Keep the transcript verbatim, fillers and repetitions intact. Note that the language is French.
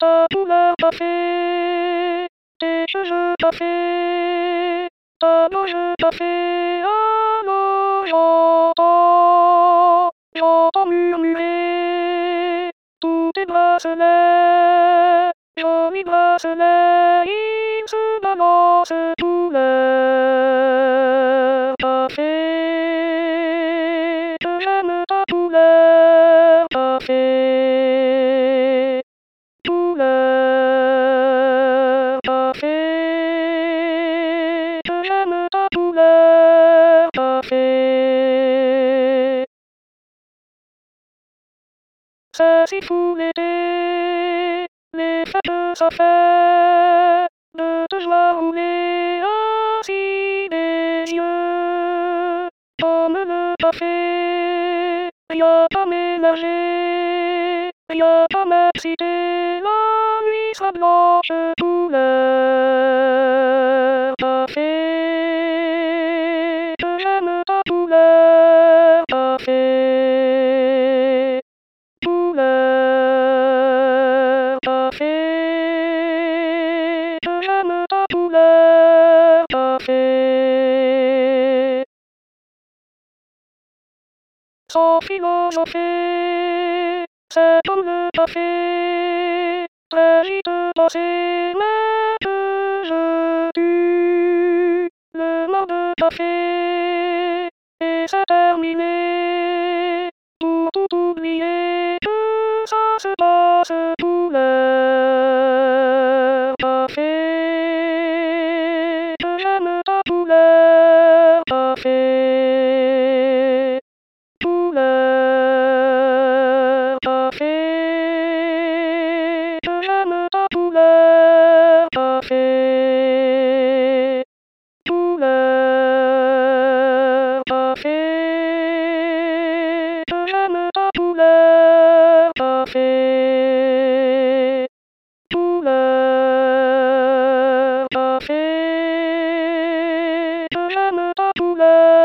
ta couleur café, tes cheveux café, ta bouche café, allô j'entends, j'entends murmurer, tous tes bracelets, jolis bracelets, ils se balancent tous leur café, que j'aime ta couleur café, couleur café, que j'aime ta couleur café. C'est si fou l'été, les fêtes ça fait, de te joie rouler ainsi des yeux, comme le café, y'a qu'à mélanger, y'a qu'à m'exciter, la nuit sera blanche, couleur café, que j'aime ta couleur café, couleur café, que j'aime ta couleur café. Sans philosopher, c'est comme le café, très vite passé, mais que je tue le mort de café, et c'est terminé, pour tout oublier, que ça se passe couleur café, que j'aime ta couleur café, couleur café, que j'aime ta couleur café, couleur café, que j'aime ta couleur café, couleur café, que j'aime ta couleur